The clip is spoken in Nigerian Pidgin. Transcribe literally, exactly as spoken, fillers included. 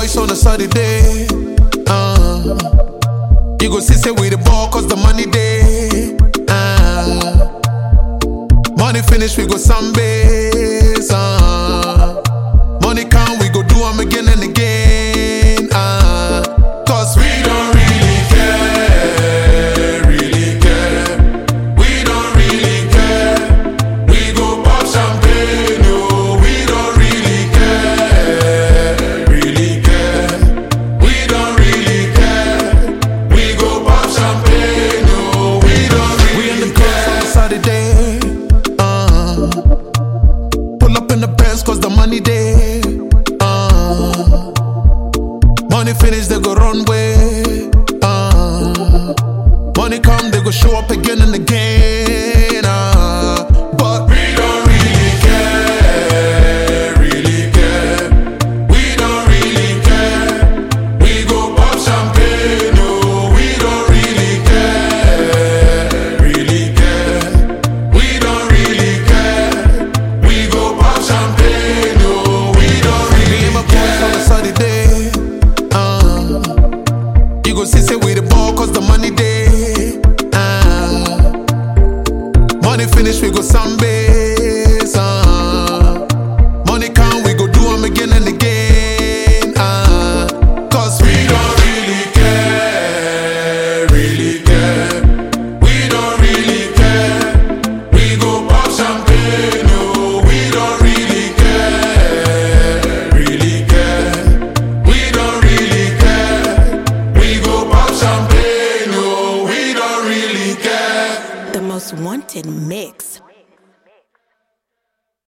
boys on a Saturday. Uh, you go see say we the ball cause the money day. Uh, money finish, we go Sundays. Uh, money come, we go do them again and again. Uh, cause we don't really care, really care. We don't really care. We go pop champagne, no, we don't really care, really care. We don't really care. We go pop champagne, no, we don't really care. We in the club on Saturday. Uh, pull up in the Benz cause the money day. Uh, money finish, they go run way. Uh, money come, they go show up again and again. Uh, but we don't really care, really care. We don't really care. We go pop champagne, no, we don't really care, really care. We don't really care. We go pop champagne, no, we don't really care. Me and my boys on a Saturday. Uh, you go see say we the ball cause the money day. Uh, money finish, we go Sundays. Uh, money come, we go do them again and again. Uh, cause we don't really care, really care. We don't really care. We go pop champagne, no, we don't really care, really care. We don't really care. We go pop champagne, no, we don't really care. The most wanted mix.